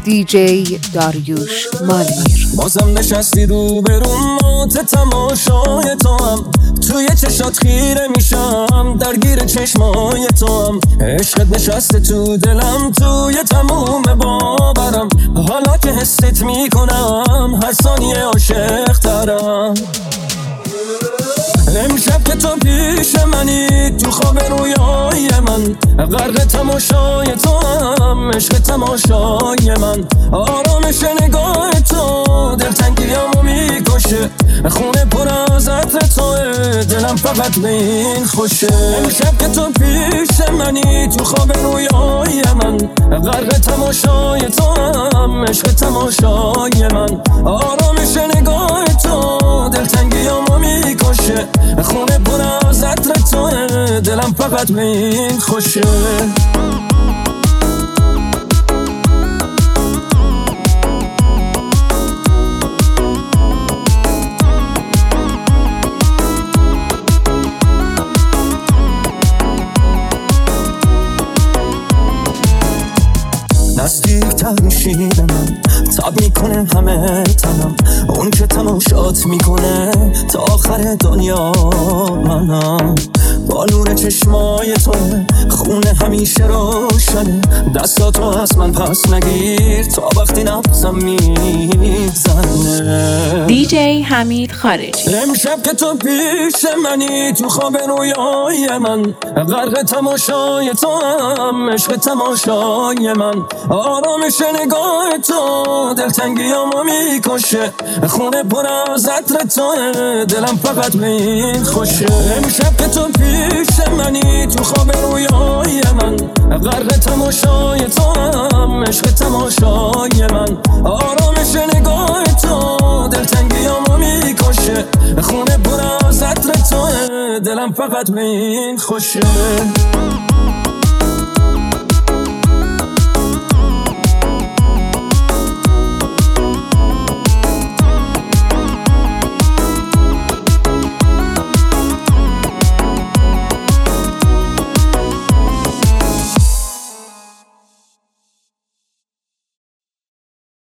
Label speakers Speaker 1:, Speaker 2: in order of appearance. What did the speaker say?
Speaker 1: دیجی داریوش مالمیر.
Speaker 2: بازم نشستی رو برون مات تماشای تو هم، توی چشات خیره میشم درگیر چشمای تو هم. عشقت نشسته تو دلم توی تموم باورم، حالا که حست میکنم هر ثانیه عاشق ترم. امشب که تو پیش منی تو خواب رویای من، غرق تماشای تو هم عشق تماشای من. آرامش نگاه تو دلتنگیامو میکشه، خونه پر از عطر توه دلم فقط به این خوشه. امشب که تو پیش منی تو خواب رویای من، غرق تماشای تو هم عشق تماشای من. آرامش نگاه تو دلتنگیامو میکشه، خونه پر از عطر توه دلم فقط به این خوشه. نزدیک‌تر میشی به من، تاب میکنه همه تنم، اون که تماشات میکنه تا آخر دنیا منم. با نور چشمای تو خونه همیشه روشنه، دستاتو از من پس نگیر تا وقتی نبزم میزنه.
Speaker 1: دیجی حمید خارجی.
Speaker 2: امشب که تو پیش منی تو خواب رویای من، غرق تماشای تو هم عشق تماشای من. آرامش نگاه تو دلتنگیامو میکشه، خونه پر از عطر توه دلم فقط به این خوشه. امشب که تو پیش منی تو خواب رویای من، غرق تماشای تو هم عشق تماشای من. آرامش نگاه تو دلتنگیامو میکشه، خونه پر از عطر توه دلم فقط به این خوشه.